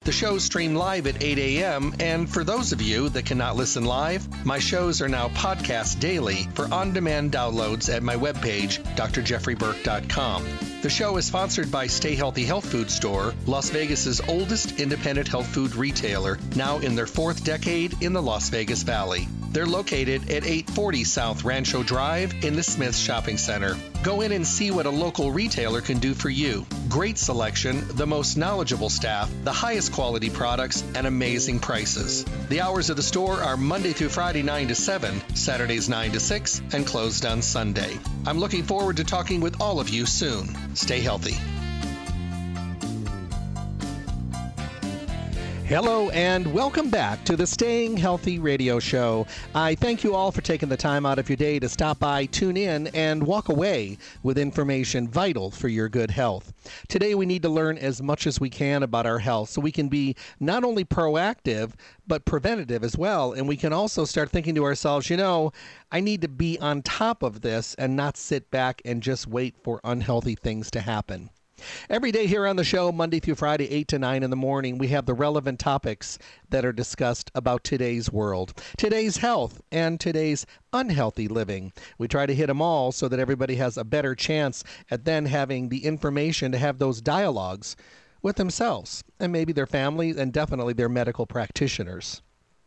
The shows stream live at 8 a.m., and for those of you that cannot listen live, my shows are now podcast daily for on-demand downloads at my webpage, drjeffreyburke.com. The show is sponsored by Stay Healthy Health Food Store, Las Vegas's oldest independent health food retailer, now in their fourth decade in the Las Vegas Valley. They're located at 840 South Rancho Drive in the Smith Shopping Center. Go in and see what a local retailer can do for you. Great selection, the most knowledgeable staff, the highest quality products, and amazing prices. The hours of the store are Monday through Friday 9 to 7, Saturdays 9 to 6, and closed on Sunday. I'm looking forward to talking with all of you soon. Stay healthy. Hello and welcome back to the Staying Healthy Radio Show. I thank you all for taking the time out of your day to stop by, tune in, and walk away with information vital for your good health. Today we need to learn as much as we can about our health so we can be not only proactive but preventative as well. And we can also start thinking to ourselves, I need to be on top of this and not sit back and just wait for unhealthy things to happen. Every day here on the show, Monday through Friday, 8 to 9 in the morning, we have the relevant topics that are discussed about today's world, today's health, and today's unhealthy living. We try to hit them all so that everybody has a better chance at then having the information to have those dialogues with themselves and maybe their families and definitely their medical practitioners.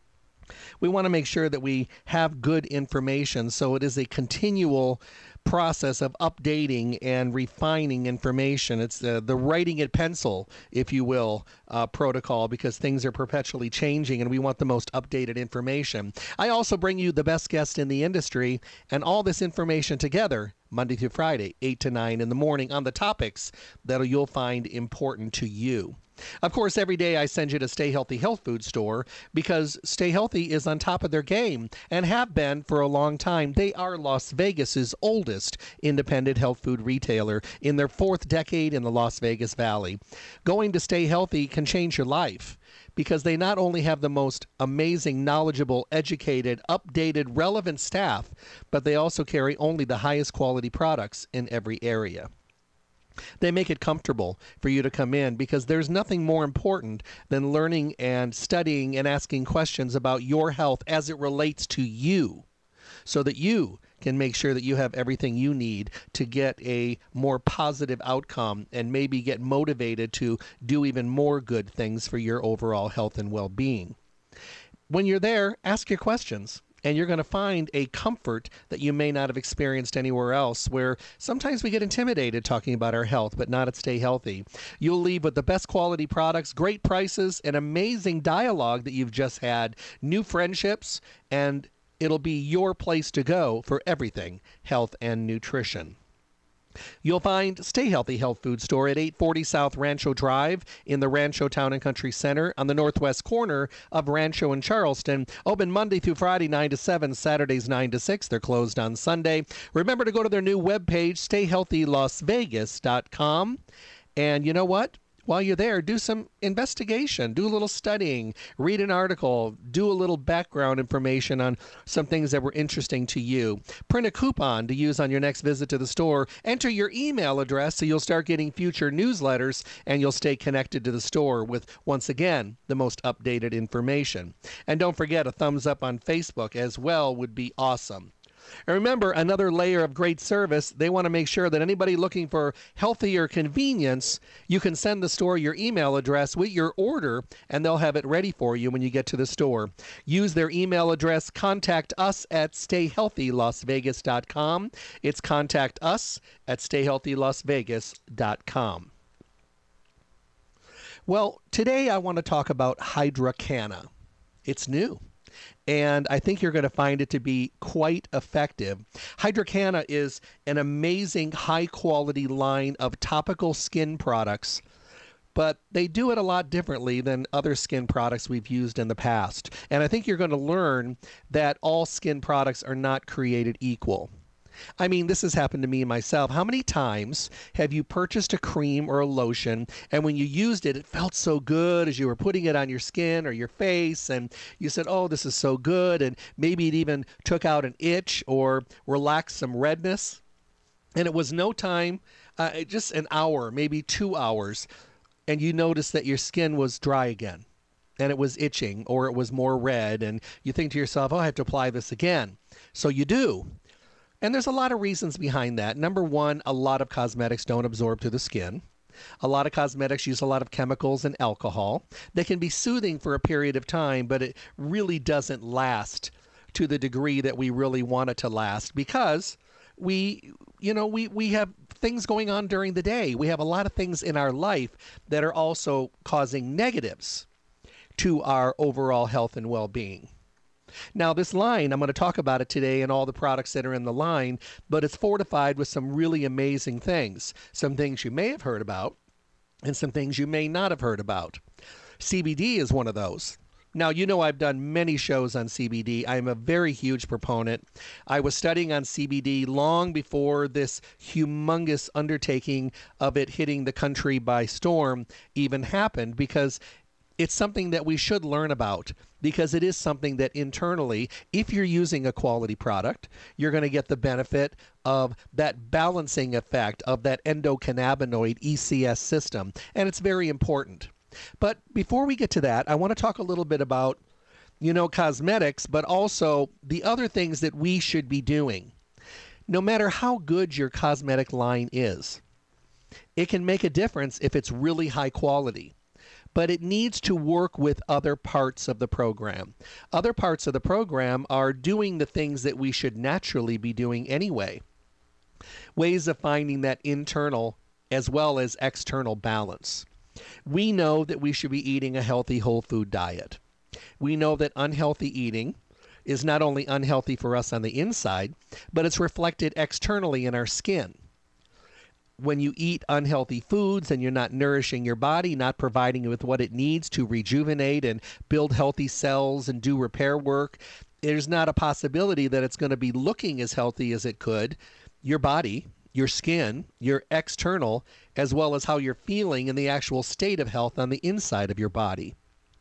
We want to make sure that we have good information, so it is a continual process of updating and refining information. It's the writing at pencil, if you will, protocol, because things are perpetually changing and we want the most updated information. I also bring you the best guests in the industry and all this information together Monday through Friday, 8 to 9 in the morning on the topics that you'll find important to you. Of course, every day I send you to Stay Healthy Health Food Store because Stay Healthy is on top of their game and have been for a long time. They are Las Vegas's oldest independent health food retailer in their fourth decade in the Las Vegas Valley. Going to Stay Healthy can change your life because they not only have the most amazing, knowledgeable, educated, updated, relevant staff, but they also carry only the highest quality products in every area. They make it comfortable for you to come in because there's nothing more important than learning and studying and asking questions about your health as it relates to you so that you can make sure that you have everything you need to get a more positive outcome and maybe get motivated to do even more good things for your overall health and well-being. When you're there, ask your questions. And you're going to find a comfort that you may not have experienced anywhere else, where sometimes we get intimidated talking about our health, but not at Stay Healthy. You'll leave with the best quality products, great prices, an amazing dialogue that you've just had, new friendships, and it'll be your place to go for everything health and nutrition. You'll find Stay Healthy Health Food Store at 840 South Rancho Drive in the Rancho Town and Country Center on the northwest corner of Rancho and Charleston. Open Monday through Friday 9 to 7, Saturdays 9 to 6. They're closed on Sunday. Remember to go to their new webpage, stayhealthylasvegas.com. And you know what? While you're there, do some investigation, do a little studying, read an article, do a little background information on some things that were interesting to you. Print a coupon to use on your next visit to the store. Enter your email address so you'll start getting future newsletters and you'll stay connected to the store with, once again, the most updated information. And don't forget, a thumbs up on Facebook as well would be awesome. And remember, another layer of great service, they want to make sure that anybody looking for healthier convenience, you can send the store your email address with your order, and they'll have it ready for you when you get to the store. Use their email address, contact us at stayhealthylasvegas.com. It's contact us at stayhealthylasvegas.com. Well, today I want to talk about Hydrocana. It's new. And I think you're going to find it to be quite effective. Hydrocana is an amazing high-quality line of topical skin products, but they do it a lot differently than other skin products we've used in the past. And I think you're going to learn that all skin products are not created equal. I mean, this has happened to me myself. How many times have you purchased a cream or a lotion, and when you used it, it felt so good as you were putting it on your skin or your face, and you said, oh, this is so good, and maybe it even took out an itch or relaxed some redness, and it was no time, just an hour, maybe 2 hours, and you notice that your skin was dry again and it was itching or it was more red, and you think to yourself, oh, I have to apply this again. So you do. And there's a lot of reasons behind that. Number one, a lot of cosmetics don't absorb to the skin. A lot of cosmetics use a lot of chemicals and alcohol. They can be soothing for a period of time, but it really doesn't last to the degree that we really want it to last, because we have things going on during the day. We have a lot of things in our life that are also causing negatives to our overall health and well-being. Now, this line, I'm going to talk about it today and all the products that are in the line, but it's fortified with some really amazing things. Some things you may have heard about and some things you may not have heard about. CBD is one of those. Now, you know I've done many shows on CBD. I'm a very huge proponent. I was studying on CBD long before this humongous undertaking of it hitting the country by storm even happened, because it's something that we should learn about, because it is something that internally, if you're using a quality product, you're going to get the benefit of that balancing effect of that endocannabinoid ECS system, and it's very important. But before we get to that, I want to talk a little bit about, cosmetics, but also the other things that we should be doing. No matter how good your cosmetic line is, it can make a difference if it's really high quality. But it needs to work with other parts of the program. Other parts of the program are doing the things that we should naturally be doing anyway. Ways of finding that internal as well as external balance. We know that we should be eating a healthy whole food diet. We know that unhealthy eating is not only unhealthy for us on the inside, but it's reflected externally in our skin. When you eat unhealthy foods and you're not nourishing your body, not providing it with what it needs to rejuvenate and build healthy cells and do repair work, there's not a possibility that it's going to be looking as healthy as it could. Your body, your skin, your external, as well as how you're feeling in the actual state of health on the inside of your body.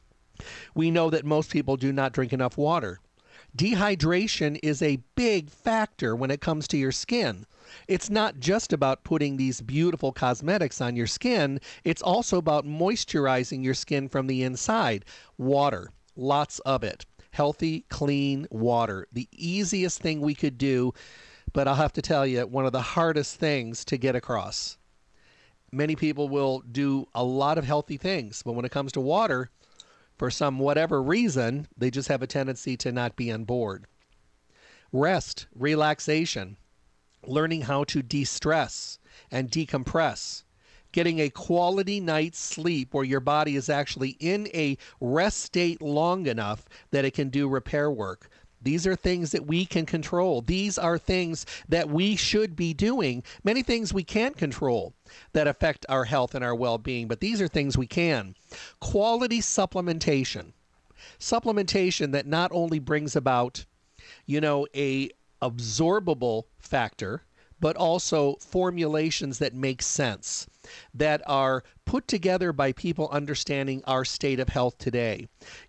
We know that most people do not drink enough water. Dehydration is a big factor when it comes to your skin. It's not just about putting these beautiful cosmetics on your skin. It's also about moisturizing your skin from the inside. Water, lots of it. Healthy, clean water. The easiest thing we could do, but I'll have to tell you, one of the hardest things to get across. Many people will do a lot of healthy things, but when it comes to water, for some whatever reason, they just have a tendency to not be on board. Rest, relaxation, learning how to de-stress and decompress, getting a quality night's sleep where your body is actually in a rest state long enough that it can do repair work. These are things that we can control. These are things that we should be doing. Many things we can't control that affect our health and our well-being, but these are things we can. Quality supplementation. Supplementation that not only brings about, a absorbable factor, but also formulations that make sense, that are put together by people understanding our state of health today.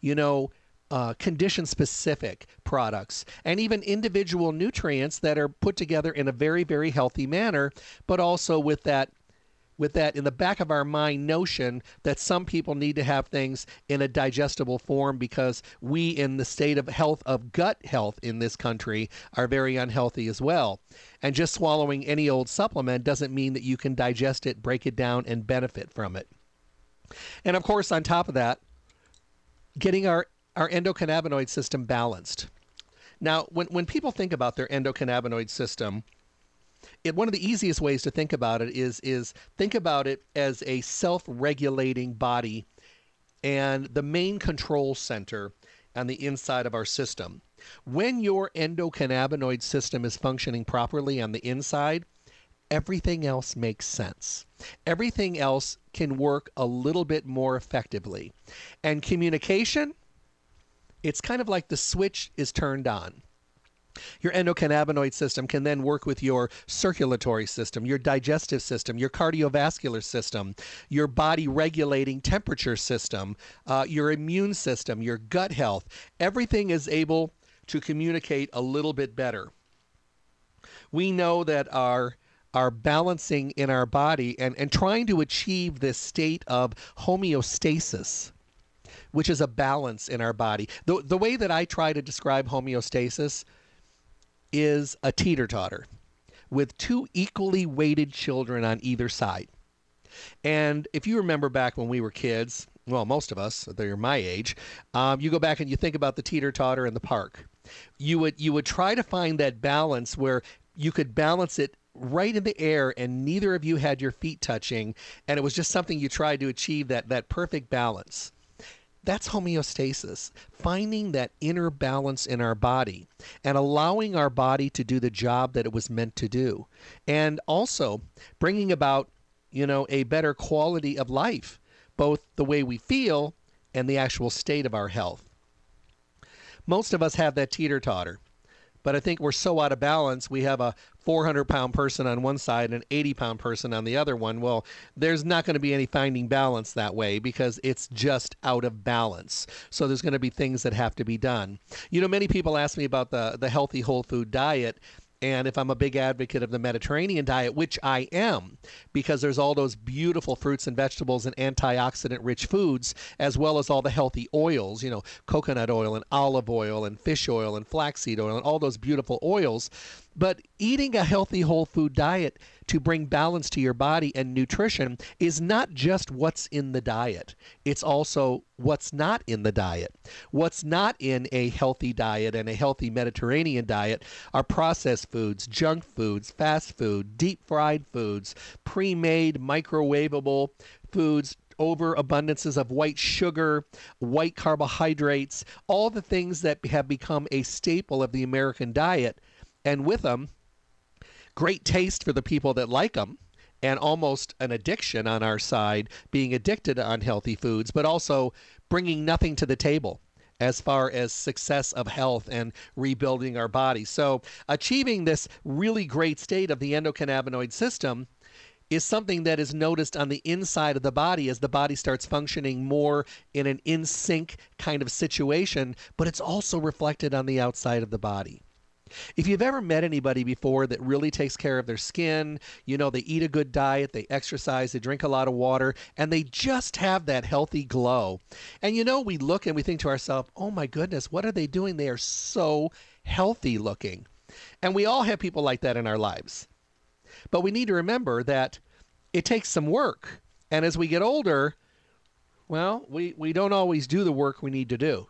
Condition-specific products, and even individual nutrients that are put together in a very, very healthy manner, but also with that in the back of our mind notion that some people need to have things in a digestible form, because we, in the state of health of gut health in this country, are very unhealthy as well. And just swallowing any old supplement doesn't mean that you can digest it, break it down, and benefit from it. And of course, on top of that, getting our endocannabinoid system balanced. Now, when people think about their endocannabinoid system, one of the easiest ways to think about it is think about it as a self-regulating body and the main control center on the inside of our system. When your endocannabinoid system is functioning properly on the inside, everything else makes sense. Everything else can work a little bit more effectively. And communication, it's kind of like the switch is turned on. Your endocannabinoid system can then work with your circulatory system, your digestive system, your cardiovascular system, your body regulating temperature system, your immune system, your gut health. Everything is able to communicate a little bit better. We know that our are balancing in our body and trying to achieve this state of homeostasis, which is a balance in our body. The way that I try to describe homeostasis is a teeter-totter with two equally weighted children on either side. And if you remember back when we were kids, well, most of us, they're my age, you go back and you think about the teeter-totter in the park. You would try to find that balance where you could balance it right in the air and neither of you had your feet touching, and it was just something you tried to achieve, that perfect balance. That's homeostasis, finding that inner balance in our body and allowing our body to do the job that it was meant to do. And also bringing about, a better quality of life, both the way we feel and the actual state of our health. Most of us have that teeter-totter, but I think we're so out of balance. We have a 400-pound person on one side and an 80-pound person on the other one. Well, there's not going to be any finding balance that way because it's just out of balance. So there's going to be things that have to be done. Many people ask me about the healthy whole food diet, and if I'm a big advocate of the Mediterranean diet, which I am, because there's all those beautiful fruits and vegetables and antioxidant-rich foods, as well as all the healthy oils, coconut oil and olive oil and fish oil and flaxseed oil and all those beautiful oils. But eating a healthy whole food diet to bring balance to your body and nutrition is not just what's in the diet. It's also what's not in the diet. What's not in a healthy diet and a healthy Mediterranean diet are processed foods, junk foods, fast food, deep fried foods, pre-made, microwavable foods, overabundances of white sugar, white carbohydrates, all the things that have become a staple of the American diet. And with them, great taste for the people that like them, and almost an addiction on our side, being addicted to unhealthy foods, but also bringing nothing to the table as far as success of health and rebuilding our body. So achieving this really great state of the endocannabinoid system is something that is noticed on the inside of the body as the body starts functioning more in an in-sync kind of situation, but it's also reflected on the outside of the body. If you've ever met anybody before that really takes care of their skin, they eat a good diet, they exercise, they drink a lot of water, and they just have that healthy glow. And we look and we think to ourselves, oh my goodness, what are they doing? They are so healthy looking. And we all have people like that in our lives. But we need to remember that it takes some work. And as we get older, well, we don't always do the work we need to do.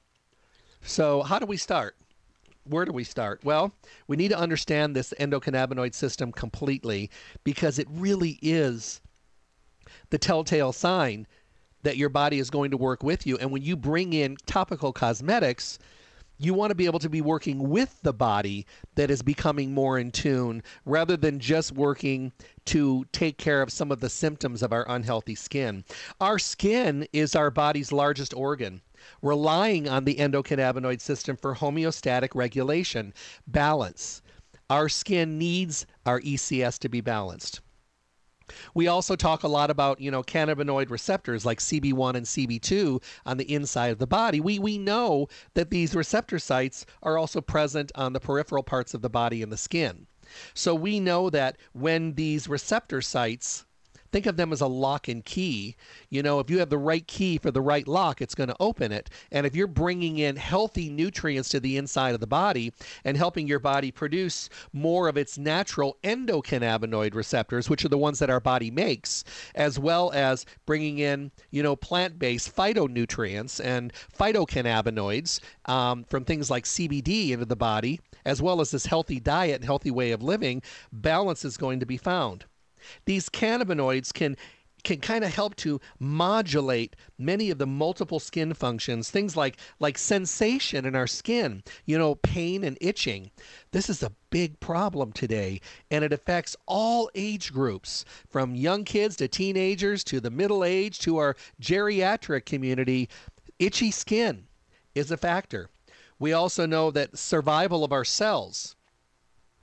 So how do we start? Where do we start? Well, we need to understand this endocannabinoid system completely because it really is the telltale sign that your body is going to work with you. And when you bring in topical cosmetics, you want to be able to be working with the body that is becoming more in tune rather than just working to take care of some of the symptoms of our unhealthy skin. Our skin is our body's largest organ, relying on the endocannabinoid system for homeostatic regulation, balance. Our skin needs our ECS to be balanced. We also talk a lot about, cannabinoid receptors like CB1 and CB2 on the inside of the body. We know that these receptor sites are also present on the peripheral parts of the body and the skin. So we know that when these receptor sites, think of them as a lock and key. If you have the right key for the right lock, it's going to open it. And if you're bringing in healthy nutrients to the inside of the body and helping your body produce more of its natural endocannabinoid receptors, which are the ones that our body makes, as well as bringing in, plant-based phytonutrients and phytocannabinoids from things like CBD into the body, as well as this healthy diet and healthy way of living, balance is going to be found. These cannabinoids can kind of help to modulate many of the multiple skin functions, things like sensation in our skin, pain and itching. This is a big problem today, and it affects all age groups, from young kids to teenagers to the middle age to our geriatric community. Itchy skin is a factor. We also know that survival of our cells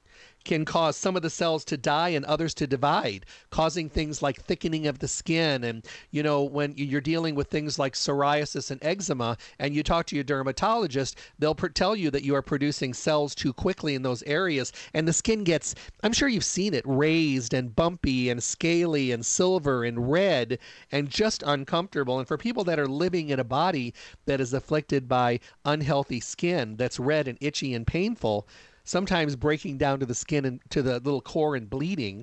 can cause some of the cells to die and others to divide, causing things like thickening of the skin. And, when you're dealing with things like psoriasis and eczema, and you talk to your dermatologist, they'll tell you that you are producing cells too quickly in those areas. And the skin gets, I'm sure you've seen it, raised and bumpy and scaly and silver and red and just uncomfortable. And for people that are living in a body that is afflicted by unhealthy skin that's red and itchy and painful, sometimes breaking down to the skin and to the little core and bleeding,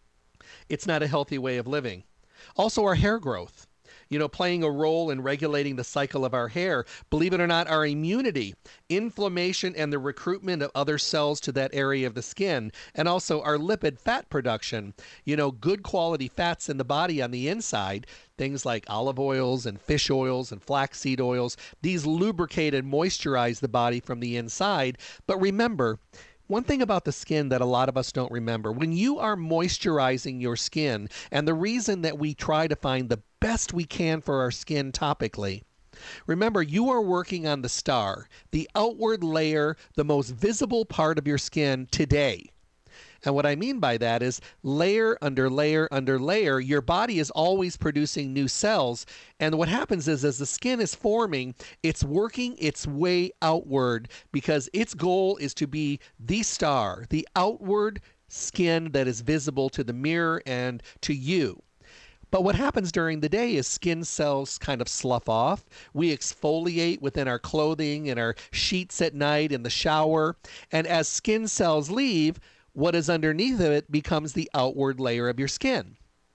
it's not a healthy way of living. Also, our hair growth, playing a role in regulating the cycle of our hair. Believe it or not, our immunity, inflammation, and the recruitment of other cells to that area of the skin, and also our lipid fat production, good quality fats in the body on the inside, things like olive oils and fish oils and flaxseed oils. These lubricate and moisturize the body from the inside. But remember, one thing about the skin that a lot of us don't remember, when you are moisturizing your skin, and the reason that we try to find the best we can for our skin topically, remember, you are working on the star, the outward layer, the most visible part of your skin today. And what I mean by that is layer under layer under layer, your body is always producing new cells. And what happens is as the skin is forming, it's working its way outward because its goal is to be the star, the outward skin that is visible to the mirror and to you. But what happens during the day is skin cells kind of slough off. We exfoliate within our clothing and our sheets at night in the shower. And as skin cells leave, what is underneath of it becomes the outward layer of your skin.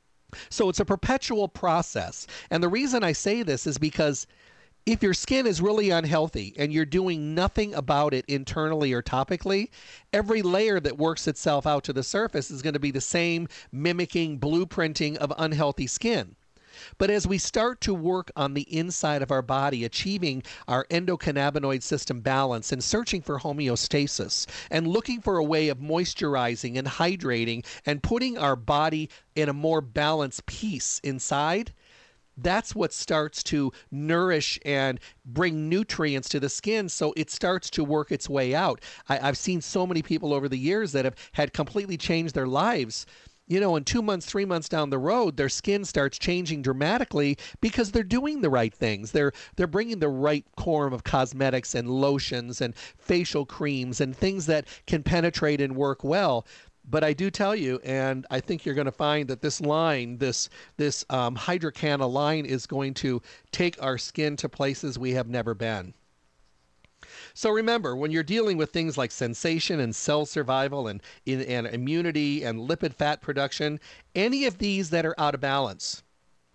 So it's a perpetual process. And the reason I say this is because if your skin is really unhealthy and you're doing nothing about it internally or topically, every layer that works itself out to the surface is going to be the same mimicking, blueprinting of unhealthy skin. But as we start to work on the inside of our body, achieving our endocannabinoid system balance and searching for homeostasis and looking for a way of moisturizing and hydrating and putting our body in a more balanced peace inside, that's what starts to nourish and bring nutrients to the skin so it starts to work its way out. I've seen so many people over the years that have had completely changed their lives. And 2 months, 3 months down the road, their skin starts changing dramatically because they're doing the right things. They're bringing the right form of cosmetics and lotions and facial creams and things that can penetrate and work well. But I do tell you, and I think you're going to find that this line, this Hydrocana line is going to take our skin to places we have never been. So remember, when you're dealing with things like sensation and cell survival and immunity and lipid fat production, any of these that are out of balance,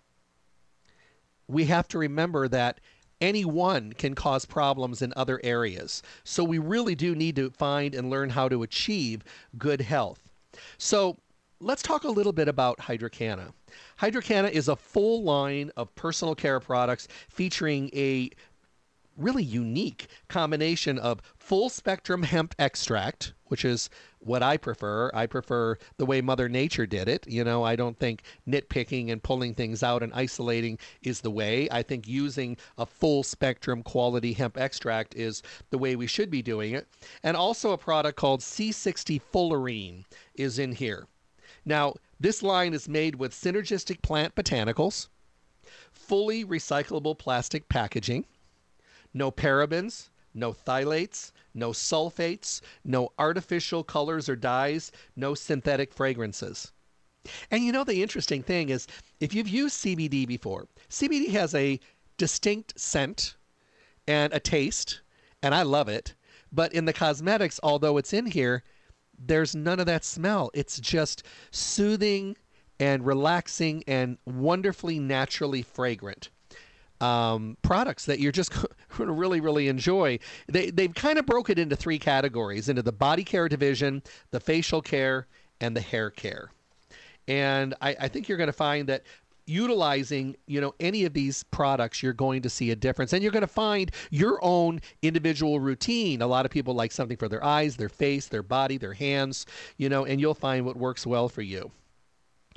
we have to remember that any one can cause problems in other areas. So we really do need to find and learn how to achieve good health. So let's talk a little bit about Hydrocana. Hydrocana is a full line of personal care products featuring a really unique combination of full spectrum hemp extract, which is what I prefer. I prefer the way Mother Nature did it. I don't think nitpicking and pulling things out and isolating is the way. I think using a full spectrum quality hemp extract is the way we should be doing it. And also a product called C60 Fullerene is in here. Now, this line is made with synergistic plant botanicals, fully recyclable plastic packaging, no parabens, no phthalates, no sulfates, no artificial colors or dyes, no synthetic fragrances. And the interesting thing is, if you've used CBD before, CBD has a distinct scent and a taste, and I love it. But in the cosmetics, although it's in here, there's none of that smell. It's just soothing and relaxing and wonderfully naturally fragrant. Products that you're just going to really, really enjoy. They've kind of broke it into three categories, into the body care division, the facial care, and the hair care. And I think you're going to find that utilizing, any of these products, you're going to see a difference. And you're going to find your own individual routine. A lot of people like something for their eyes, their face, their body, their hands, and you'll find what works well for you.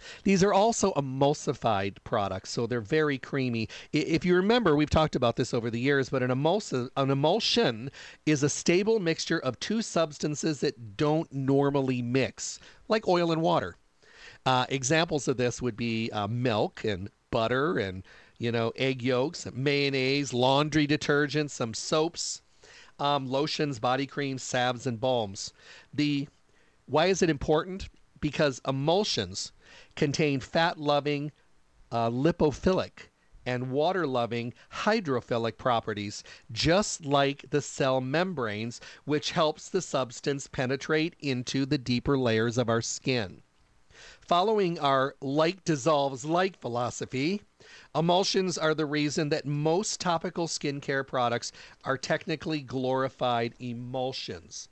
These are also emulsified products, so they're very creamy. If you remember, we've talked about this over the years, but an emulsion is a stable mixture of two substances that don't normally mix, like oil and water. Examples of this would be milk and butter and egg yolks, mayonnaise, laundry detergent, some soaps, lotions, body creams, salves, and balms. The Why is it important? Because emulsions contain fat-loving lipophilic and water-loving hydrophilic properties, just like the cell membranes, which helps the substance penetrate into the deeper layers of our skin. Following our like dissolves like philosophy, emulsions are the reason that most topical skincare products are technically glorified emulsions.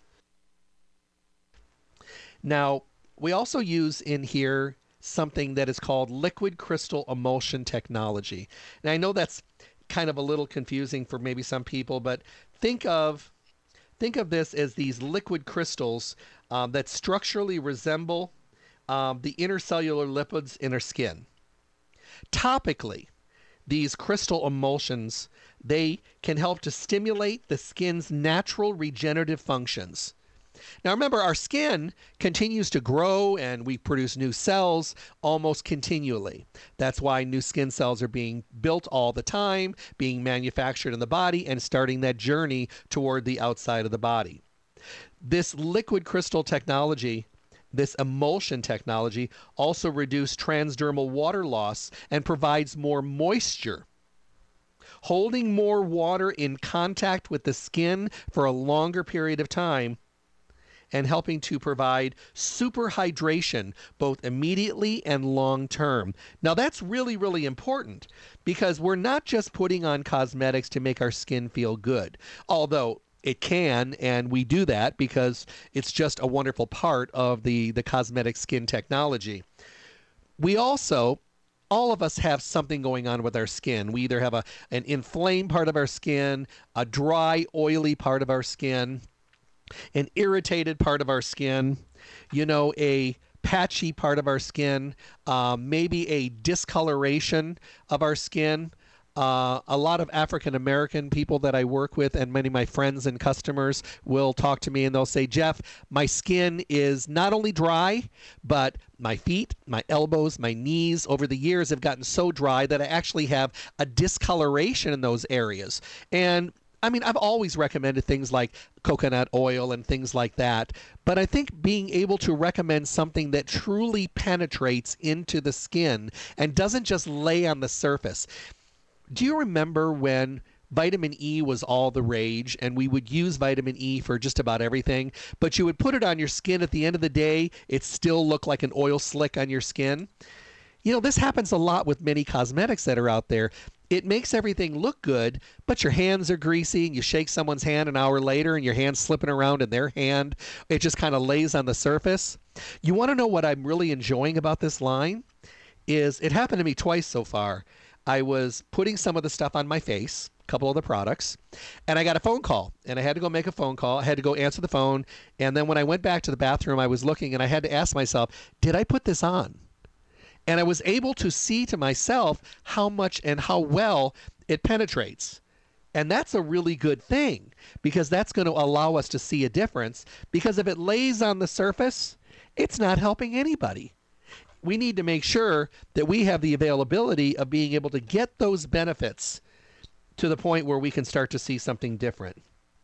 Now, we also use in here something that is called liquid crystal emulsion technology. And I know that's kind of a little confusing for maybe some people, but think of this as these liquid crystals that structurally resemble the intercellular lipids in our skin. Topically, these crystal emulsions, they can help to stimulate the skin's natural regenerative functions. Now remember, our skin continues to grow and we produce new cells almost continually. That's why new skin cells are being built all the time, being manufactured in the body, and starting that journey toward the outside of the body. This liquid crystal technology, this emulsion technology, also reduces transdermal water loss and provides more moisture, holding more water in contact with the skin for a longer period of time, and helping to provide super hydration both immediately and long term. Now that's really, really important because we're not just putting on cosmetics to make our skin feel good, although it can, and we do that because it's just a wonderful part of the cosmetic skin technology. We also, all of us have something going on with our skin. We either have an inflamed part of our skin, a dry, oily part of our skin, an irritated part of our skin, a patchy part of our skin, maybe a discoloration of our skin. A lot of African American people that I work with and many of my friends and customers will talk to me and they'll say, Jeff, my skin is not only dry, but my feet, my elbows, my knees over the years have gotten so dry that I actually have a discoloration in those areas. And I mean, I've always recommended things like coconut oil and things like that, but I think being able to recommend something that truly penetrates into the skin and doesn't just lay on the surface. Do you remember when vitamin E was all the rage and we would use vitamin E for just about everything, but you would put it on your skin at the end of the day, it still looked like an oil slick on your skin? This happens a lot with many cosmetics that are out there. It makes everything look good, but your hands are greasy and you shake someone's hand an hour later and your hand's slipping around in their hand. It just kind of lays on the surface. You want to know what I'm really enjoying about this line? It happened to me twice so far. I was putting some of the stuff on my face, a couple of the products, and I got a phone call and I had to go make a phone call. I had to go answer the phone. And then when I went back to the bathroom, I was looking and I had to ask myself, did I put this on? And I was able to see to myself how much and how well it penetrates. And that's a really good thing because that's going to allow us to see a difference, because if it lays on the surface, it's not helping anybody. We need to make sure that we have the availability of being able to get those benefits to the point where we can start to see something different.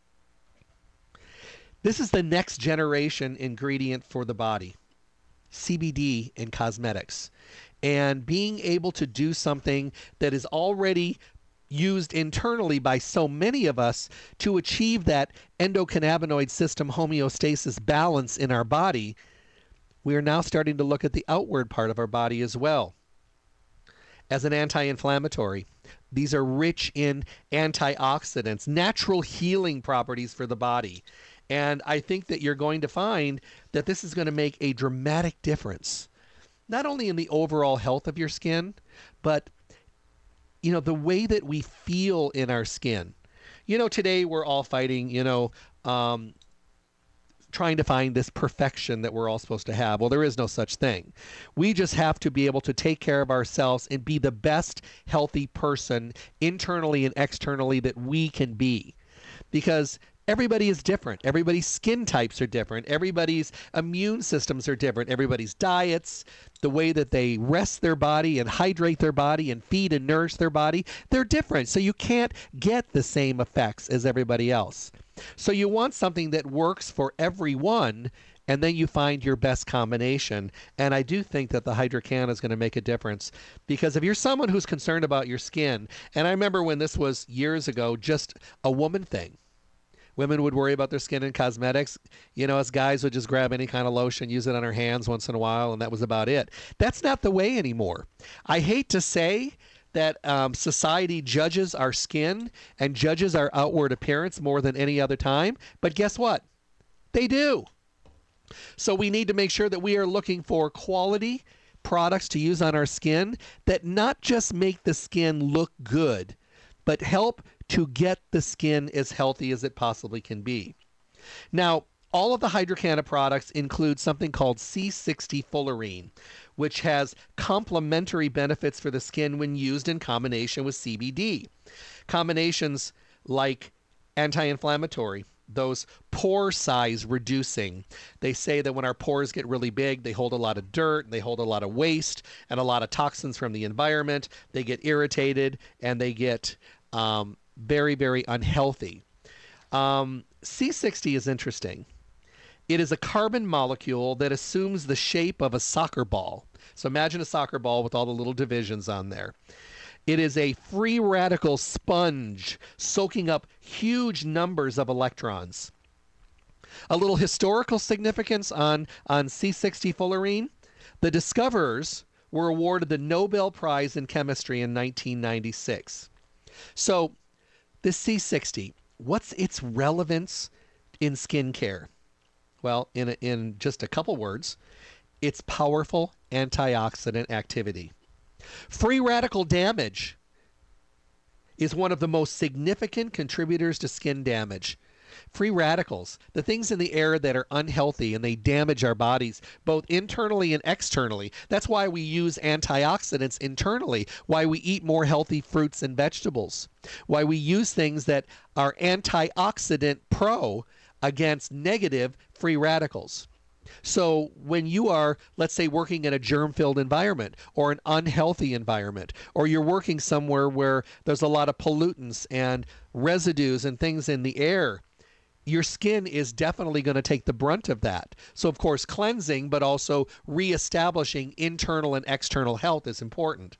This is the next generation ingredient for the body. CBD in cosmetics, and being able to do something that is already used internally by so many of us to achieve that endocannabinoid system homeostasis balance in our body. We are now starting to look at the outward part of our body as well as an anti-inflammatory. These are rich in antioxidants, natural healing properties for the body. And I think that you're going to find that this is going to make a dramatic difference, not only in the overall health of your skin, but, the way that we feel in our skin. Today we're all fighting, trying to find this perfection that we're all supposed to have. Well, there is no such thing. We just have to be able to take care of ourselves and be the best healthy person internally and externally that we can be. Because everybody is different. Everybody's skin types are different. Everybody's immune systems are different. Everybody's diets, the way that they rest their body and hydrate their body and feed and nourish their body, they're different. So you can't get the same effects as everybody else. So you want something that works for everyone, and then you find your best combination. And I do think that the Hydrocana is going to make a difference, because if you're someone who's concerned about your skin, and I remember when this was years ago, just a woman thing. Women would worry about their skin and cosmetics. You know, us guys would just grab any kind of lotion, use it on our hands once in a while, and that was about it. That's not the way anymore. I hate to say that society judges our skin and judges our outward appearance more than any other time, but guess what? They do. So we need to make sure that we are looking for quality products to use on our skin that not just make the skin look good, but help to get the skin as healthy as it possibly can be. Now, all of the Hydrocana products include something called C60 fullerene, which has complementary benefits for the skin when used in combination with CBD. Combinations like anti-inflammatory, those pore size reducing. They say that when our pores get really big, they hold a lot of dirt, they hold a lot of waste and a lot of toxins from the environment. They get irritated and they get very, very unhealthy. C60 is interesting. It is a carbon molecule that assumes the shape of a soccer ball. So imagine a soccer ball with all the little divisions on there. It is a free radical sponge soaking up huge numbers of electrons. A little historical significance on C60 fullerene. The discoverers were awarded the Nobel Prize in Chemistry in 1996. So this C60, what's its relevance in skincare? Well, in just a couple words, it's powerful antioxidant activity. Free radical damage is one of the most significant contributors to skin damage. Free radicals, the things in the air that are unhealthy and they damage our bodies, both internally and externally. That's why we use antioxidants internally, why we eat more healthy fruits and vegetables, why we use things that are antioxidant pro against negative free radicals. So when you are, let's say, working in a germ-filled environment or an unhealthy environment, or you're working somewhere where there's a lot of pollutants and residues and things in the air, your skin is definitely going to take the brunt of that. So, of course, cleansing, but also reestablishing internal and external health is important.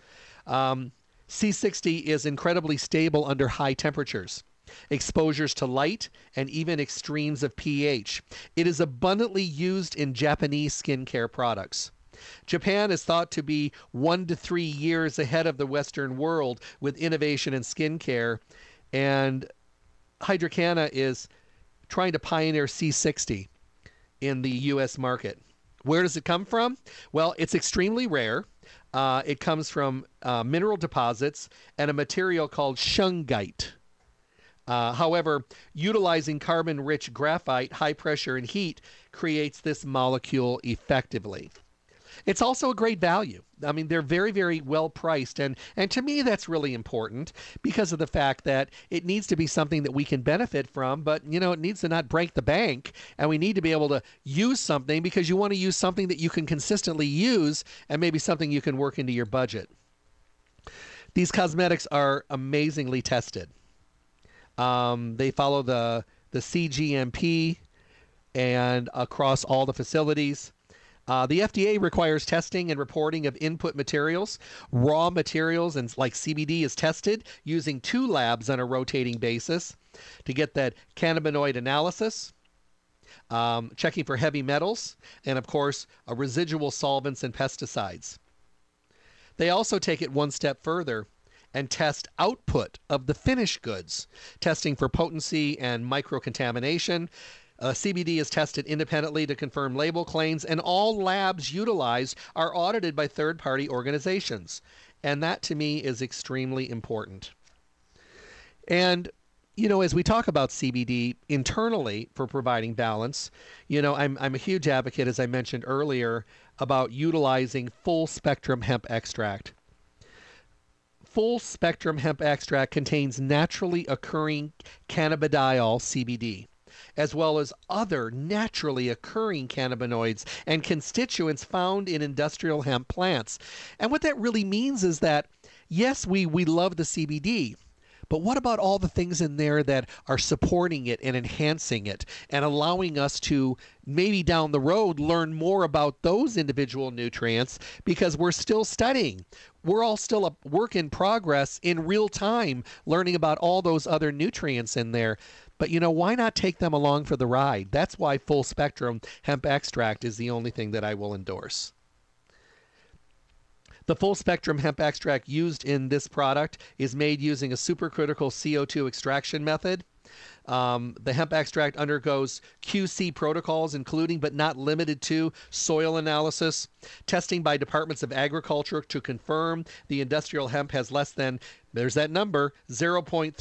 C60 is incredibly stable under high temperatures, exposures to light, and even extremes of pH. It is abundantly used in Japanese skincare products. Japan is thought to be 1 to 3 years ahead of the Western world with innovation in skincare, and Hydrocana is trying to pioneer C60 in the U.S. market. Where does it come from? Well, it's extremely rare. It comes from mineral deposits and a material called shungite. However, utilizing carbon-rich graphite, high pressure, and heat creates this molecule effectively. It's also a great value. I mean, they're very, very well priced. And to me, that's really important because of the fact that it needs to be something that we can benefit from, but, you know, it needs to not break the bank. And we need to be able to use something because you want to use something that you can consistently use and maybe something you can work into your budget. These cosmetics are amazingly tested. They follow the CGMP and across all the facilities. The FDA requires testing and reporting of input materials. Raw materials and like CBD is tested using 2 labs on a rotating basis to get that cannabinoid analysis, checking for heavy metals, and of course, residual solvents and pesticides. They also take it one step further and test output of the finished goods, testing for potency and microcontamination. CBD is tested independently to confirm label claims, and all labs utilized are audited by third-party organizations. And that, to me, is extremely important. And, As we talk about CBD internally for providing balance, I'm a huge advocate, as I mentioned earlier, about utilizing full spectrum hemp extract. Full spectrum hemp extract contains naturally occurring cannabidiol CBD, as well as other naturally occurring cannabinoids and constituents found in industrial hemp plants. And what that really means is that, yes, we love the CBD, but what about all the things in there that are supporting it and enhancing it and allowing us to maybe down the road learn more about those individual nutrients, because we're still studying. We're all still a work in progress in real time, learning about all those other nutrients in there. But why not take them along for the ride? That's why full spectrum hemp extract is the only thing that I will endorse. The full spectrum hemp extract used in this product is made using a supercritical CO2 extraction method. The hemp extract undergoes QC protocols, including but not limited to soil analysis, testing by departments of agriculture to confirm the industrial hemp has less than, there's that number, 0.3%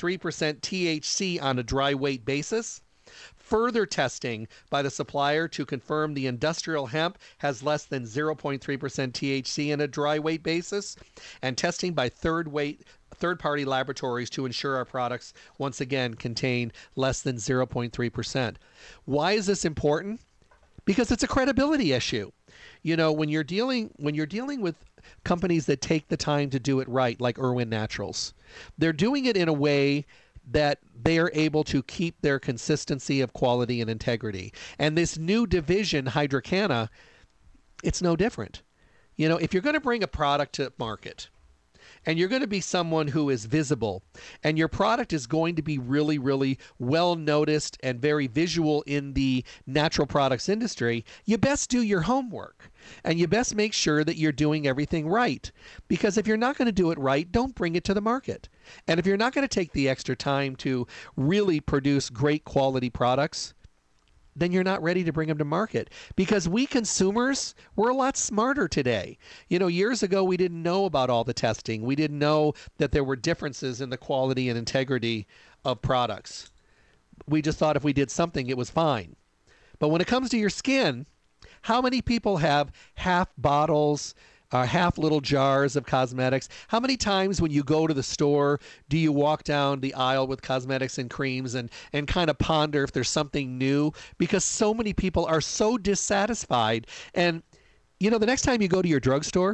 THC on a dry weight basis. Further testing by the supplier to confirm the industrial hemp has less than 0.3% THC in a dry weight basis, and testing by third-party laboratories to ensure our products once again contain less than 0.3%. Why is this important? Because it's a credibility issue. When you're dealing with companies that take the time to do it right, like Irwin Naturals, they're doing it in a way that they are able to keep their consistency of quality and integrity. And this new division, Hydrocanna, it's no different. If you're going to bring a product to market, and you're going to be someone who is visible, and your product is going to be really, really well noticed and very visual in the natural products industry, you best do your homework. And you best make sure that you're doing everything right. Because if you're not going to do it right, don't bring it to the market. And if you're not going to take the extra time to really produce great quality products, then you're not ready to bring them to market. Because we consumers, we're a lot smarter today. Years ago, we didn't know about all the testing. We didn't know that there were differences in the quality and integrity of products. We just thought if we did something, it was fine. But when it comes to your skin, how many people have half bottles, half little jars of cosmetics? How many times when you go to the store do you walk down the aisle with cosmetics and creams and kind of ponder if there's something new? Because so many people are so dissatisfied. And, the next time you go to your drugstore,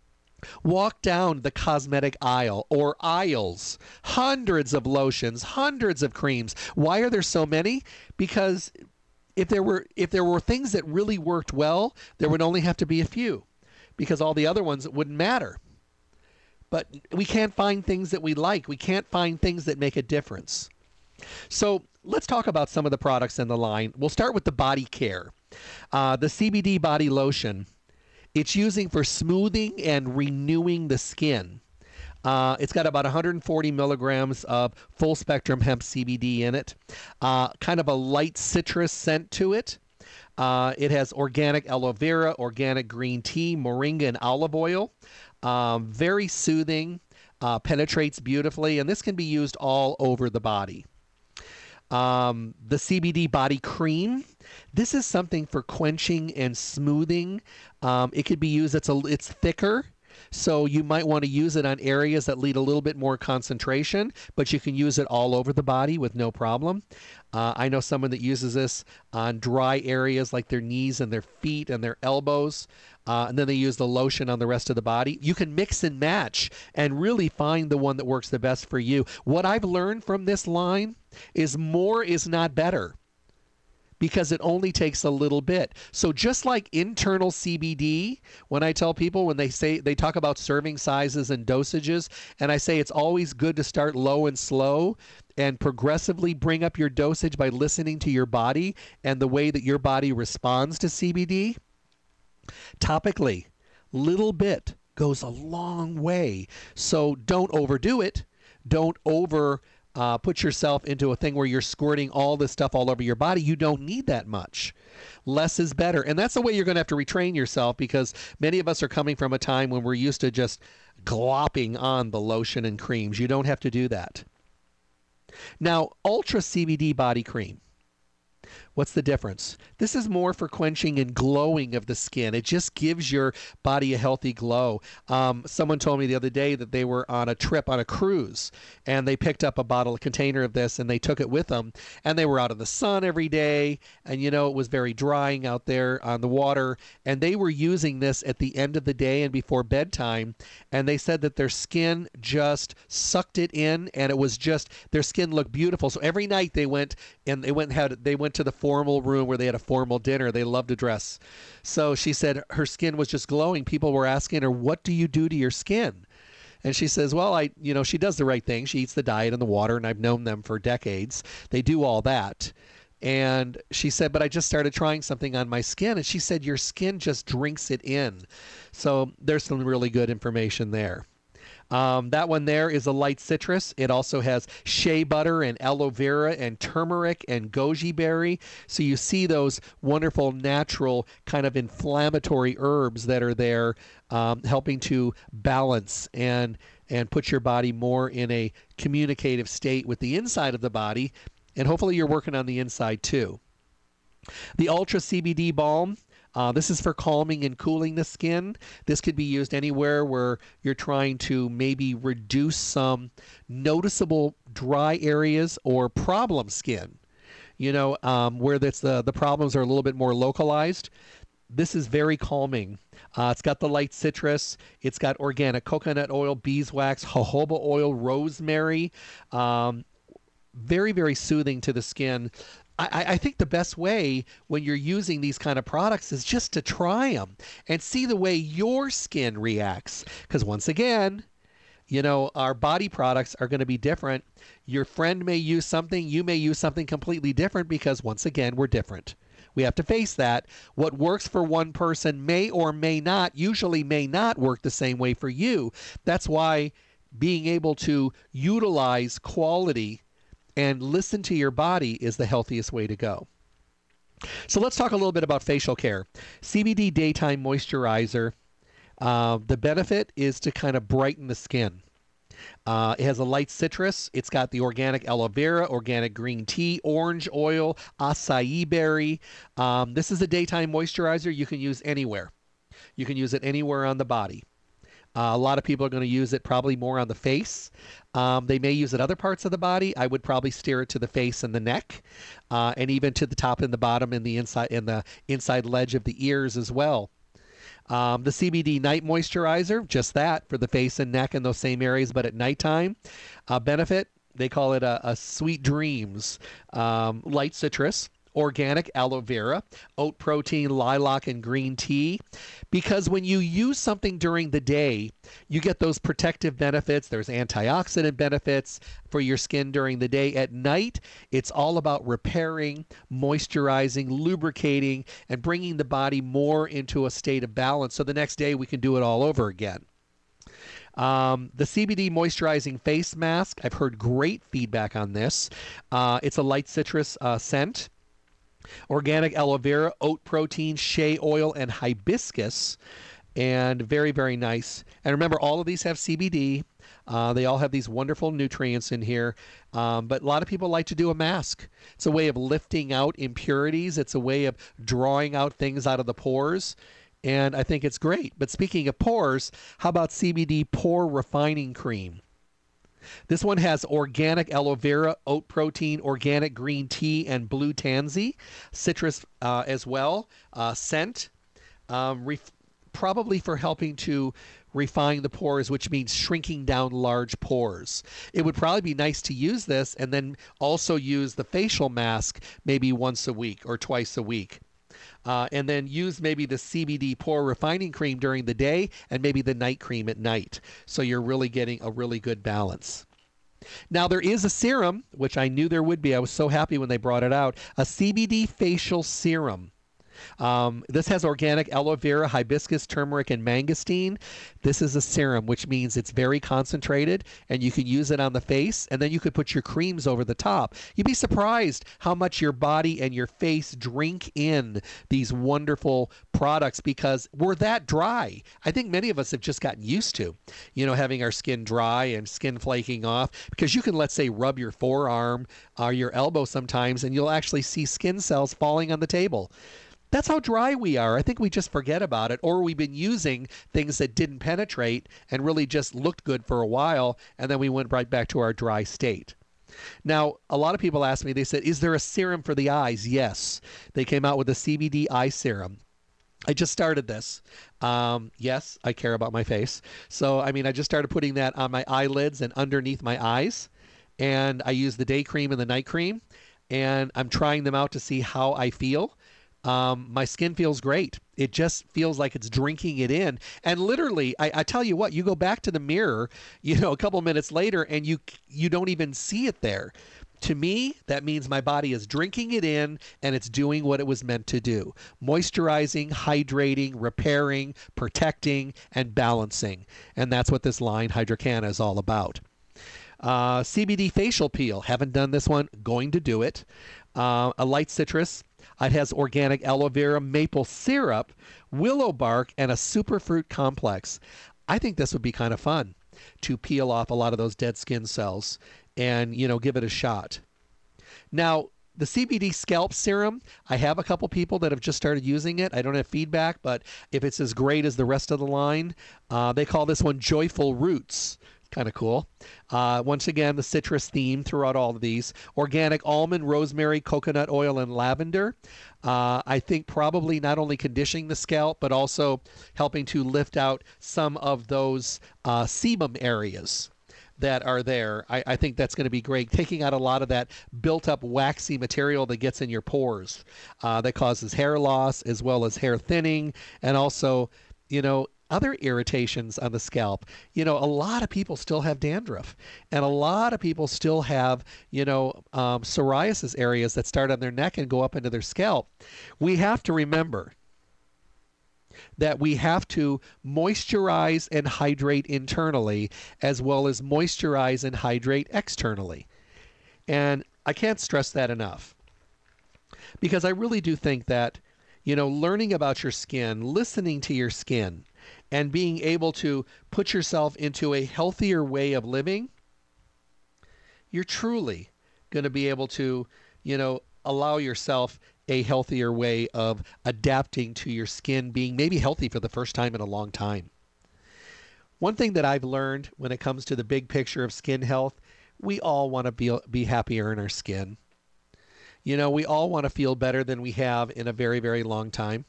walk down the cosmetic aisle or aisles, hundreds of lotions, hundreds of creams. Why are there so many? Because if there were things that really worked well, there would only have to be a few, because all the other ones wouldn't matter. But we can't find things that we like. We can't find things that make a difference. So let's talk about some of the products in the line. We'll start with the body care. The CBD body lotion. It's using for smoothing and renewing the skin. It's got about 140 milligrams of full spectrum hemp CBD in it. Kind of a light citrus scent to it. It has organic aloe vera, organic green tea, moringa, and olive oil. Very soothing, penetrates beautifully, and this can be used all over the body. The CBD body cream. This is something for quenching and smoothing. It could be used, it's thicker. So you might want to use it on areas that need a little bit more concentration, but you can use it all over the body with no problem. I know someone that uses this on dry areas like their knees and their feet and their elbows, and then they use the lotion on the rest of the body. You can mix and match and really find the one that works the best for you. What I've learned from this line is more is not better, because it only takes a little bit. So just like internal CBD, when I tell people, when they talk about serving sizes and dosages, and I say it's always good to start low and slow and progressively bring up your dosage by listening to your body and the way that your body responds to CBD. Topically, little bit goes a long way. So don't overdo it. Don't put yourself into a thing where you're squirting all this stuff all over your body. You don't need that much. Less is better. And that's the way you're going to have to retrain yourself, because many of us are coming from a time when we're used to just glopping on the lotion and creams. You don't have to do that. Now, Ultra CBD Body Cream. What's the difference? This is more for quenching and glowing of the skin. It just gives your body a healthy glow. Someone told me the other day that they were on a trip on a cruise, and they picked up a container of this, and they took it with them, and they were out in the sun every day, and it was very drying out there on the water, and they were using this at the end of the day and before bedtime, and they said that their skin just sucked it in, and it was just, their skin looked beautiful. So every night they went to the formal room where they had a formal dinner. They loved to dress. So she said her skin was just glowing. People were asking her, what do you do to your skin? And she says, well, she does the right thing. She eats the diet and the water, and I've known them for decades. They do all that. And she said, but I just started trying something on my skin. And she said, your skin just drinks it in. So there's some really good information there. That one there is a light citrus. It also has shea butter and aloe vera and turmeric and goji berry. So you see those wonderful natural kind of inflammatory herbs that are there, helping to balance and put your body more in a communicative state with the inside of the body. And hopefully you're working on the inside too. The Ultra CBD Balm. This is for calming and cooling the skin. This could be used anywhere where you're trying to maybe reduce some noticeable dry areas or problem skin, where the problems are a little bit more localized. This is very calming. It's got the light citrus. It's got organic coconut oil, beeswax, jojoba oil, rosemary. Very, very soothing to the skin. I think the best way when you're using these kind of products is just to try them and see the way your skin reacts. Because once again, our body products are going to be different. Your friend may use something, you may use something completely different because once again, we're different. We have to face that. What works for one person may or may not, usually may not work the same way for you. That's why being able to utilize quality and listen to your body is the healthiest way to go. So let's talk a little bit about facial care. CBD Daytime Moisturizer. The benefit is to kind of brighten the skin. It has a light citrus. It's got the organic aloe vera, organic green tea, orange oil, acai berry. This is a daytime moisturizer you can use anywhere. You can use it anywhere on the body. A lot of people are going to use it probably more on the face. They may use it other parts of the body. I would probably steer it to the face and the neck, and even to the top and the bottom and the inside ledge of the ears as well. The CBD Night Moisturizer, just that, for the face and neck in those same areas, but at nighttime. Benefit, they call it a Sweet Dreams. Light citrus, organic aloe vera, oat protein, lilac, and green tea. Because when you use something during the day, you get those protective benefits. There's antioxidant benefits for your skin during the day. At night, it's all about repairing, moisturizing, lubricating, and bringing the body more into a state of balance. So the next day we can do it all over again. The CBD moisturizing face mask, I've heard great feedback on this. It's a light citrus scent. Organic aloe vera, oat protein, shea oil, and hibiscus. And very, very nice. And remember, all of these have CBD. They all have these wonderful nutrients in here. But a lot of people like to do a mask. It's a way of lifting out impurities. It's a way of drawing out things out of the pores. And I think it's great. But speaking of pores, how about CBD Pore Refining Cream? This one has organic aloe vera, oat protein, organic green tea, and blue tansy. Citrus as well. Scent. Probably for helping to refine the pores, which means shrinking down large pores. It would probably be nice to use this and then also use the facial mask maybe once a week or twice a week. And then use maybe the CBD Pore Refining Cream during the day and maybe the night cream at night. So you're really getting a really good balance. Now there is a serum, which I knew there would be. I was so happy when they brought it out. A CBD facial serum. This has organic aloe vera, hibiscus, turmeric, and mangosteen. This is a serum, which means it's very concentrated, and you can use it on the face, and then you could put your creams over the top. You'd be surprised how much your body and your face drink in these wonderful products because we're that dry. I think many of us have just gotten used to, having our skin dry and skin flaking off because you can, let's say, rub your forearm or your elbow sometimes, and you'll actually see skin cells falling on the table. That's how dry we are. I think we just forget about it, or we've been using things that didn't penetrate and really just looked good for a while, and then we went right back to our dry state. Now, a lot of people ask me, they said, is there a serum for the eyes? Yes. They came out with a CBD eye serum. I just started this. Yes, I care about my face. So, I just started putting that on my eyelids and underneath my eyes. And I use the day cream and the night cream. And I'm trying them out to see how I feel. My skin feels great. It just feels like it's drinking it in. And literally, I tell you what, you go back to the mirror, a couple minutes later, and you don't even see it there. To me, that means my body is drinking it in and it's doing what it was meant to do. Moisturizing, hydrating, repairing, protecting, and balancing. And that's what this line Hydrocana is all about. CBD facial peel. Haven't done this one. Going to do it. A light citrus. It has organic aloe vera, maple syrup, willow bark, and a superfruit complex. I think this would be kind of fun to peel off a lot of those dead skin cells and, give it a shot. Now, the CBD scalp serum, I have a couple people that have just started using it. I don't have feedback, but if it's as great as the rest of the line, they call this one Joyful Roots. Kind of cool. Once again, the citrus theme throughout all of these. Organic almond, rosemary, coconut oil, and lavender. I think probably not only conditioning the scalp, but also helping to lift out some of those sebum areas that are there. I think that's going to be great. Taking out a lot of that built up waxy material that gets in your pores that causes hair loss as well as hair thinning and also, other irritations on the scalp. A lot of people still have dandruff and a lot of people still have, psoriasis areas that start on their neck and go up into their scalp. We have to remember that we have to moisturize and hydrate internally as well as moisturize and hydrate externally. And I can't stress that enough because I really do think that, learning about your skin, listening to your skin, and being able to put yourself into a healthier way of living, you're truly going to be able to, allow yourself a healthier way of adapting to your skin being maybe healthy for the first time in a long time. One thing that I've learned when it comes to the big picture of skin health, we all want to be happier in our skin. We all want to feel better than we have in a very, very long time.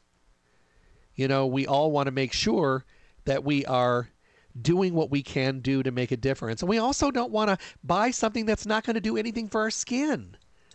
We all want to make sure that we are doing what we can do to make a difference. And we also don't want to buy something that's not going to do anything for our skin.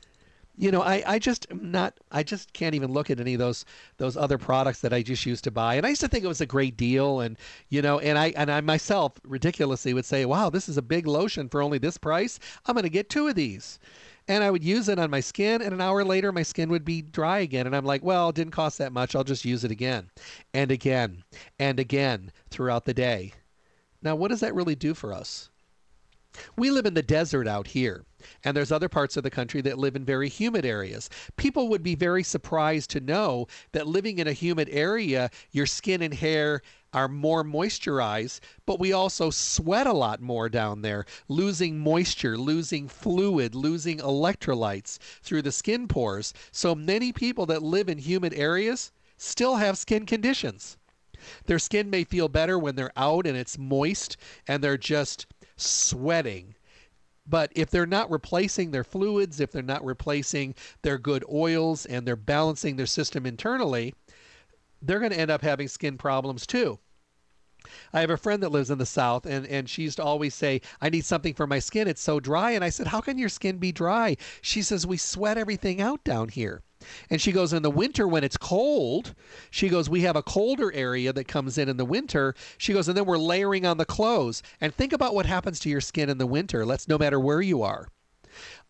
I just can't even look at any of those other products that I just used to buy. And I used to think it was a great deal. And, and I myself ridiculously would say, wow, this is a big lotion for only this price. I'm going to get 2 of these. And I would use it on my skin, and an hour later, my skin would be dry again. And I'm like, well, it didn't cost that much. I'll just use it again and again and again throughout the day. Now, what does that really do for us? We live in the desert out here, and there's other parts of the country that live in very humid areas. People would be very surprised to know that living in a humid area, your skin and hair are more moisturized, but we also sweat a lot more down there, losing moisture, losing fluid, losing electrolytes through the skin pores. So many people that live in humid areas still have skin conditions. Their skin may feel better when they're out and it's moist and they're just sweating. But if they're not replacing their fluids, if they're not replacing their good oils and they're balancing their system internally, they're going to end up having skin problems too. I have a friend that lives in the South, and she used to always say, I need something for my skin. It's so dry. And I said, how can your skin be dry? She says, we sweat everything out down here. And she goes, in the winter when it's cold, she goes, we have a colder area that comes in the winter. She goes, and then we're layering on the clothes. And think about what happens to your skin in the winter. No matter where you are.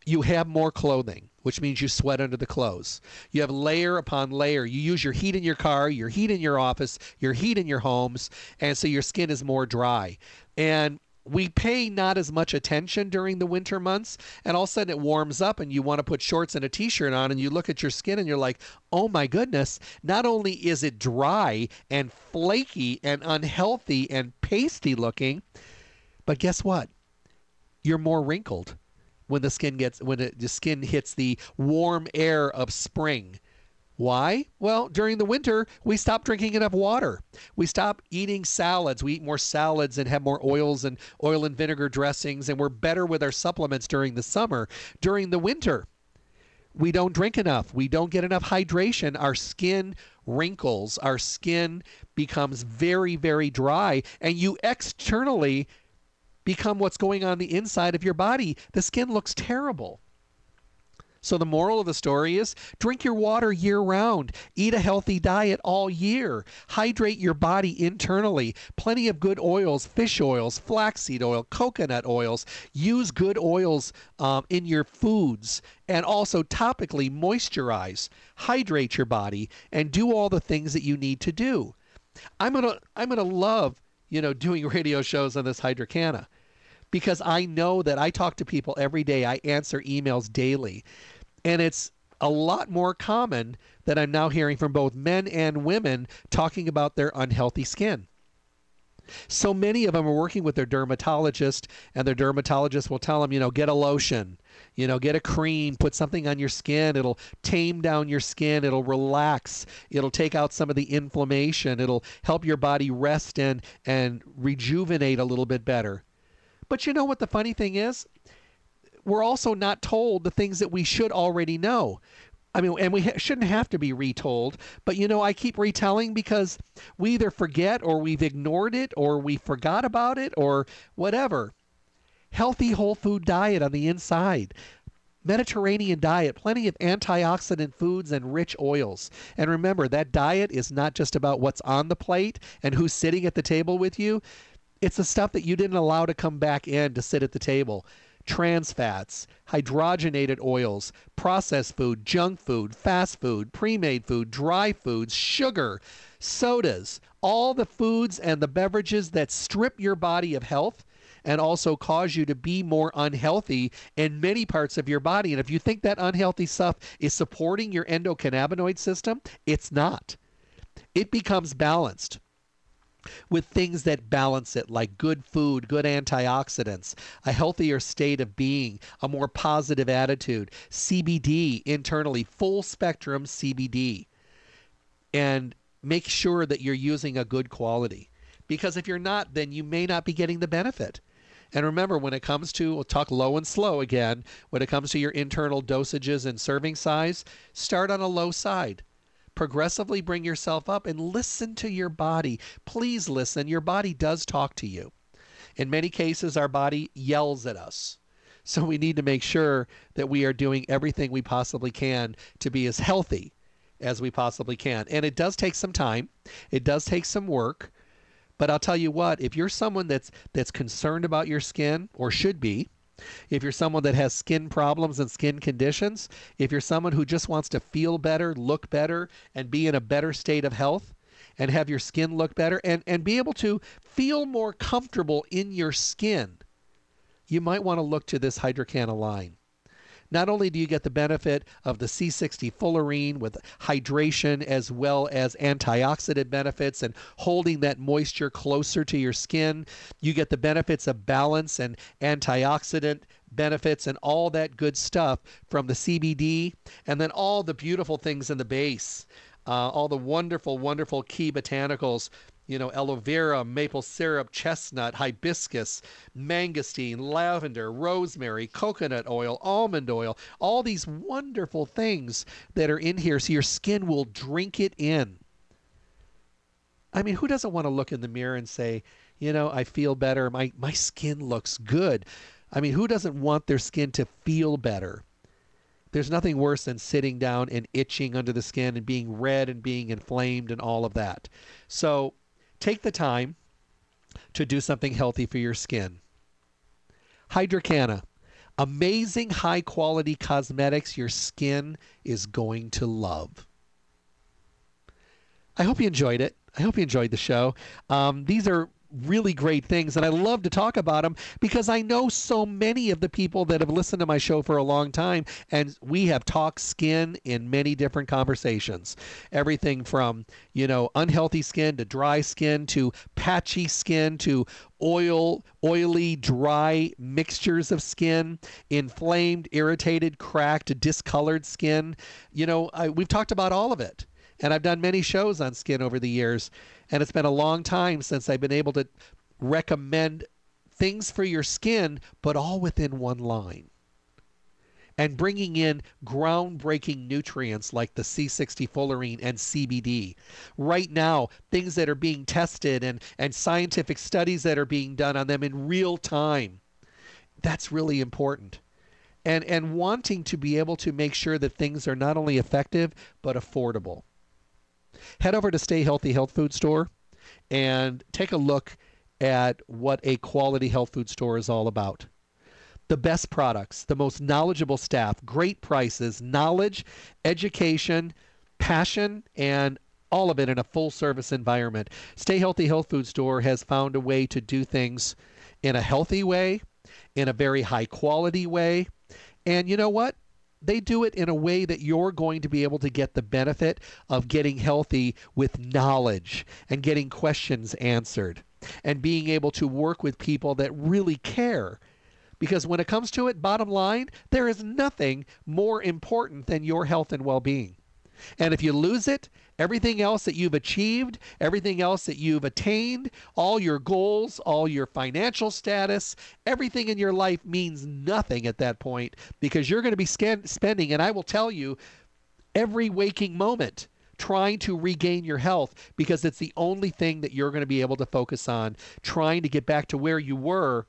You have more clothing, which means you sweat under the clothes. You have layer upon layer. You use your heat in your car, your heat in your office, your heat in your homes, and so your skin is more dry. And we pay not as much attention during the winter months, and all of a sudden it warms up and you want to put shorts and a t-shirt on, and you look at your skin and you're like, oh my goodness, not only is it dry and flaky and unhealthy and pasty looking, but guess what? You're more wrinkled when the skin hits the warm air of spring. Why? Well, during the winter, we stop drinking enough water. We stop eating salads. We eat more salads and have more oils and oil and vinegar dressings, and we're better with our supplements during the summer. During the winter, we don't drink enough. We don't get enough hydration. Our skin wrinkles. Our skin becomes very, very dry, and you externally become what's going on the inside of your body. The skin looks terrible. So the moral of the story is drink your water year round. Eat a healthy diet all year. Hydrate your body internally. Plenty of good oils, fish oils, flaxseed oil, coconut oils. Use good oils in your foods. And also topically moisturize. Hydrate your body and do all the things that you need to do. I'm gonna love, doing radio shows on this Hydrocana, because I know that I talk to people every day. I answer emails daily. And it's a lot more common that I'm now hearing from both men and women talking about their unhealthy skin. So many of them are working with their dermatologist, and their dermatologist will tell them, get a lotion, get a cream, put something on your skin. It'll tame down your skin. It'll relax. It'll take out some of the inflammation. It'll help your body rest and rejuvenate a little bit better. But you know what the funny thing is? We're also not told the things that we should already know. I mean, and we shouldn't have to be retold, but I keep retelling because we either forget, or we've ignored it, or we forgot about it, or whatever. Healthy whole food diet on the inside. Mediterranean diet, plenty of antioxidant foods and rich oils. And remember, that diet is not just about what's on the plate and who's sitting at the table with you. It's the stuff that you didn't allow to come back in to sit at the table. Trans fats, hydrogenated oils, processed food, junk food, fast food, pre-made food, dry foods, sugar, sodas, all the foods and the beverages that strip your body of health and also cause you to be more unhealthy in many parts of your body. And if you think that unhealthy stuff is supporting your endocannabinoid system, it's not. It becomes balanced with things that balance it, like good food, good antioxidants, a healthier state of being, a more positive attitude, CBD internally, full spectrum CBD, and make sure that you're using a good quality. Because if you're not, then you may not be getting the benefit. And remember, when it comes to, we'll talk low and slow again, when it comes to your internal dosages and serving size, start on a low side. Progressively bring yourself up and listen to your body. Please listen. Your body does talk to you. In many cases, our body yells at us. So we need to make sure that we are doing everything we possibly can to be as healthy as we possibly can. And it does take some time. It does take some work. But I'll tell you what, if you're someone that's concerned about your skin, or should be, if you're someone that has skin problems and skin conditions, if you're someone who just wants to feel better, look better, and be in a better state of health, and have your skin look better, and be able to feel more comfortable in your skin, you might want to look to this Hydrocana line. Not only do you get the benefit of the C60 fullerene with hydration as well as antioxidant benefits and holding that moisture closer to your skin, you get the benefits of balance and antioxidant benefits and all that good stuff from the CBD, and then all the beautiful things in the base, all the wonderful, wonderful key botanicals, aloe vera, maple syrup, chestnut, hibiscus, mangosteen, lavender, rosemary, coconut oil, almond oil, all these wonderful things that are in here so your skin will drink it in. I mean, who doesn't want to look in the mirror and say, I feel better, my skin looks good. I mean, who doesn't want their skin to feel better? There's nothing worse than sitting down and itching under the skin and being red and being inflamed and all of that. So take the time to do something healthy for your skin. Hydrocana. Amazing high-quality cosmetics your skin is going to love. I hope you enjoyed it. I hope you enjoyed the show. These are really great things, and I love to talk about them because I know so many of the people that have listened to my show for a long time, and we have talked skin in many different conversations. Everything from, unhealthy skin to dry skin to patchy skin to oily, dry mixtures of skin, inflamed, irritated, cracked, discolored skin. We've talked about all of it. And I've done many shows on skin over the years, and it's been a long time since I've been able to recommend things for your skin, but all within one line. And bringing in groundbreaking nutrients like the C60 fullerene and CBD. Right now, things that are being tested and scientific studies that are being done on them in real time. That's really important. And wanting to be able to make sure that things are not only effective, but affordable. Head over to Stay Healthy Health Food Store and take a look at what a quality health food store is all about. The best products, the most knowledgeable staff, great prices, knowledge, education, passion, and all of it in a full-service environment. Stay Healthy Health Food Store has found a way to do things in a healthy way, in a very high-quality way, and you know what? They do it in a way that you're going to be able to get the benefit of getting healthy with knowledge and getting questions answered and being able to work with people that really care. Because when it comes to it, bottom line, there is nothing more important than your health and well-being. And if you lose it, everything else that you've achieved, everything else that you've attained, all your goals, all your financial status, everything in your life means nothing at that point because you're going to be spending, and I will tell you, every waking moment trying to regain your health because it's the only thing that you're going to be able to focus on, trying to get back to where you were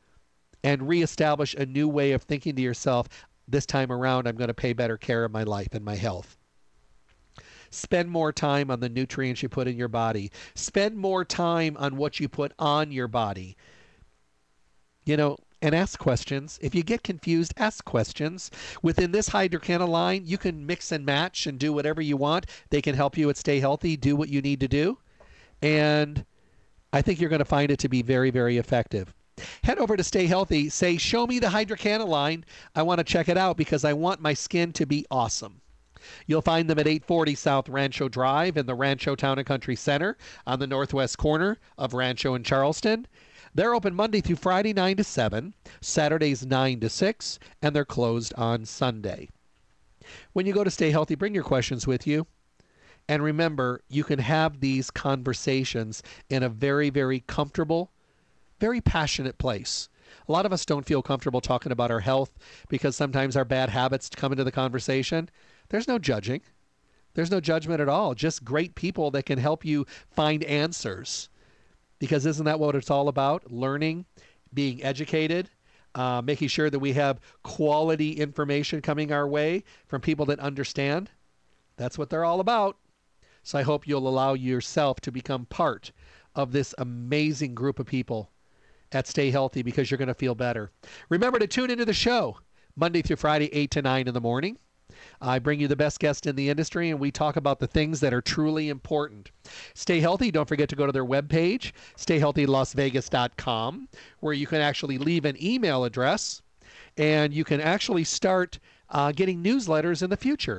and reestablish a new way of thinking to yourself, this time around, I'm going to pay better care of my life and my health. Spend more time on the nutrients you put in your body. Spend more time on what you put on your body. And ask questions. If you get confused, ask questions. Within this Hydrocana line, you can mix and match and do whatever you want. They can help you at Stay Healthy, do what you need to do. And I think you're going to find it to be very, very effective. Head over to Stay Healthy. Say, show me the Hydrocana line. I want to check it out because I want my skin to be awesome. You'll find them at 840 South Rancho Drive in the Rancho Town and Country Center on the northwest corner of Rancho and Charleston. They're open Monday through Friday, 9 to 7, Saturdays 9 to 6, and they're closed on Sunday. When you go to Stay Healthy, bring your questions with you. And remember, you can have these conversations in a very, very comfortable, very passionate place. A lot of us don't feel comfortable talking about our health because sometimes our bad habits come into the conversation. There's no judging. There's no judgment at all. Just great people that can help you find answers. Because isn't that what it's all about? Learning, being educated, making sure that we have quality information coming our way from people that understand. That's what they're all about. So I hope you'll allow yourself to become part of this amazing group of people at Stay Healthy because you're going to feel better. Remember to tune into the show Monday through Friday, 8 to 9 in the morning. I bring you the best guest in the industry, and we talk about the things that are truly important. Stay Healthy. Don't forget to go to their webpage, stayhealthylasvegas.com, where you can actually leave an email address, and you can actually start getting newsletters in the future.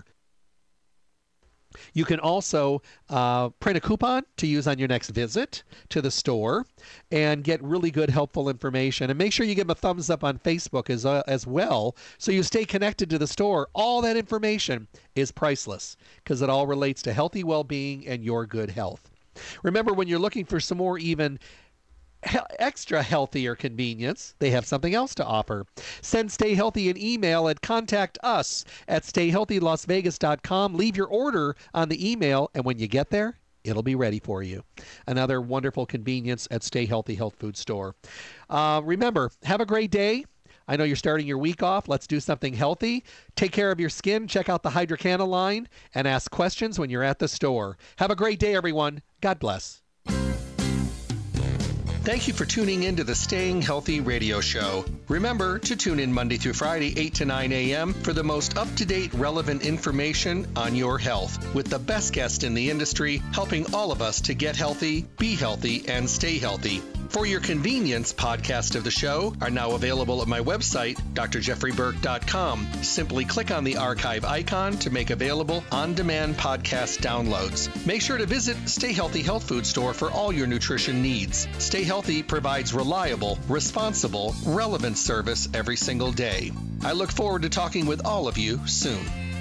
You can also print a coupon to use on your next visit to the store and get really good, helpful information. And make sure you give them a thumbs up on Facebook as well so you stay connected to the store. All that information is priceless because it all relates to healthy well-being and your good health. Remember, when you're looking for some more even extra healthier convenience, they have something else to offer. Send Stay Healthy an email at contact@stayhealthylasvegas.com. Leave your order on the email, and when you get there, it'll be ready for you. Another wonderful convenience at Stay Healthy Health Food Store. Remember, have a great day. I know you're starting your week off. Let's do something healthy. Take care of your skin. Check out the Hydrocana line and ask questions when you're at the store. Have a great day, everyone. God bless. Thank you for tuning in to the Staying Healthy Radio Show. Remember to tune in Monday through Friday, 8 to 9 a.m. for the most up-to-date, relevant information on your health, with the best guest in the industry helping all of us to get healthy, be healthy, and stay healthy. For your convenience, podcasts of the show are now available at my website, drjeffreyburke.com. Simply click on the archive icon to make available on-demand podcast downloads. Make sure to visit Stay Healthy Health Food Store for all your nutrition needs. Stay Healthy provides reliable, responsible, relevant service every single day. I look forward to talking with all of you soon.